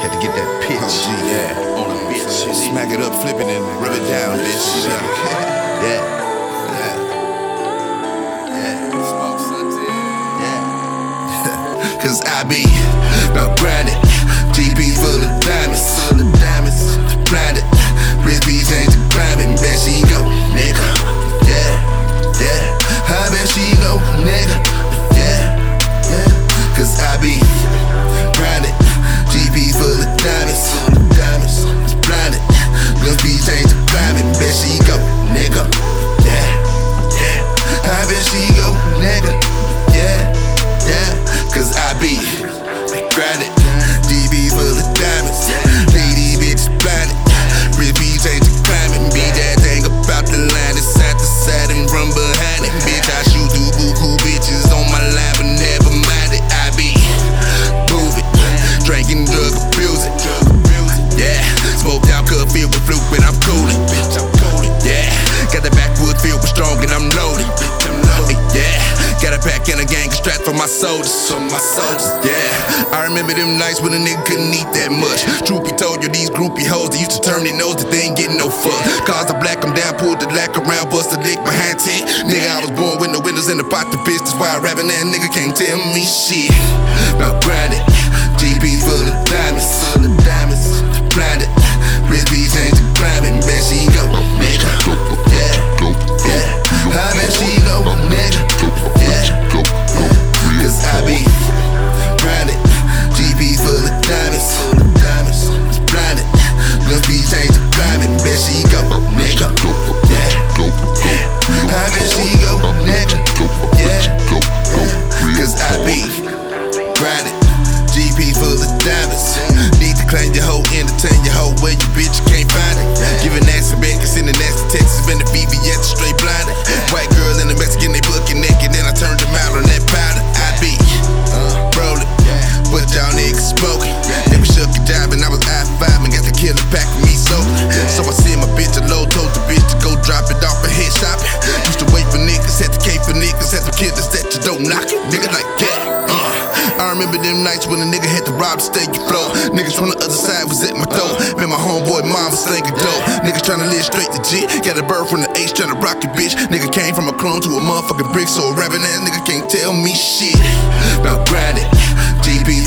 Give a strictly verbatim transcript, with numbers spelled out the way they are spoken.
Had to get that pitch. Oh, G, yeah. On the bitch. Smack it up, flip it, and rub it down, bitch. Yeah. Yeah. Cause I be about grinding, G P full of diamonds, full of diamonds, blinded, wrist beats ain't the grinding, bet she go, nigga, yeah, yeah, I bet she go, nigga, yeah, yeah, cause I be grinding, G P full of diamonds, full of diamonds, blinded, wrist beats ain't the grinding, bet she go, nigga, yeah, yeah, I bet she go, nigga, yeah. Yeah, cause I be grinding, D B full of diamonds, lady bitch blinded, wrist beat change the climbing, be that thing about the line, it's side to side and from behind it, bitch I shoot through buku bitches on my line, but never mind it, I be moving, drinking, drug abusing, yeah, smoked out cut filled with fluke when I'm coolin', bitch I'm coolin', yeah, got the backwood filled with strong and I'm loaded, I'm loaded, yeah. Got a pack and a gang strapped for my soldiers, for my soldiers, yeah. I remember them nights when a nigga couldn't eat that much. Truth be told you, these groupie hoes, they used to turn their nose that they ain't getting no fuck. Cause I black them down, pulled the lack around, bust a lick behind ten. Nigga, I was born with no windows in the pot, the bitch, that's why I rapping that nigga can't tell me shit. About grinding, G P full of diamonds, full of diamonds, blinded, wrist beats ain't the climbing, bet she go, nigga, yeah, yeah, I bet she go, nigga. Cause I be grinding, G P full of diamonds, full of diamonds, blinded, wrist beat change the climbing, bet she go, nigga, yeah, yeah, I bet she go, nigga, yeah, yeah, cause I be grinding, G P full of diamonds, need to claim your hoe, entertain your hoe, where you bitch, you can't find it, giving ass and bacon, sending ass to Texas, been the V V S straight blinded, white girl and the Mexican, they booking naked, then I turned them out on that powder. Be uh, rollin', but y'all niggas smoking. Then we shook it down and I was I five and got the killer pack for me sober. So I sent my bitch a load, told the bitch to go drop it off and head shopping. Used to wait for niggas, had to cave for niggas, had some killers that you don't knock it. Nigga like that. Uh. I remember them nights when a nigga had to rob the steak flow. Niggas from the other side was at my door. Man, my homeboy mom was slinging dope. Niggas tryna live straight legit. Got a bird from the H tryna rock your bitch. Nigga came from a clone to a motherfucking brick, so a rapping ass nigga can't tell me shit. About grinding, G P